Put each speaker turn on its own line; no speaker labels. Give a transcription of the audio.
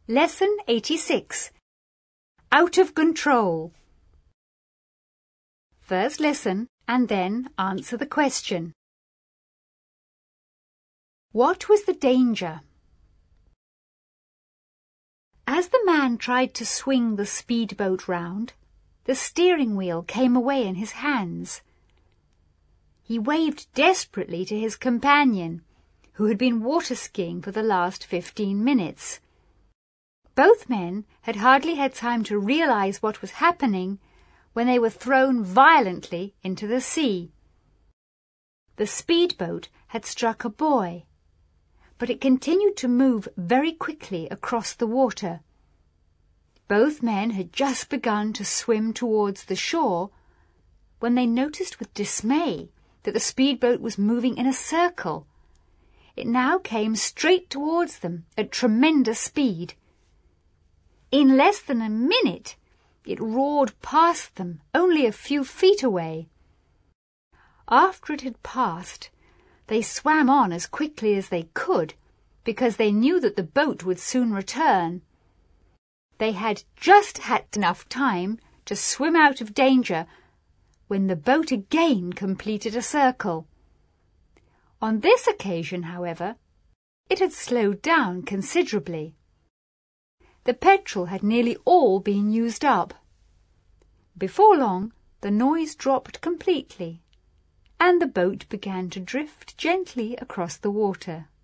Lesson 86. Out of control. First listen and then answer the question. What was the danger? As the man tried to swing the speedboat round, the steering wheel came away in his hands. He waved desperately to his companion, who had been water skiing for the last 15 minutes. Both men had hardly had time to realize what was happening when they were thrown violently into the sea. The speedboat had struck a buoy, but it continued to move very quickly across the water. Both men had just begun to swim towards the shore when they noticed with dismay that the speedboat was moving in a circle. It now came straight towards them at tremendous speed. In less than a minute, it roared past them only a few feet away. After it had passed, they swam on as quickly as they could, because they knew that the boat would soon return. They had just had enough time to swim out of danger when the boat again completed a circle. On this occasion, however, it had slowed down considerably. The petrol had nearly all been used up. Before long, the noise dropped completely, and the boat began to drift gently across the water.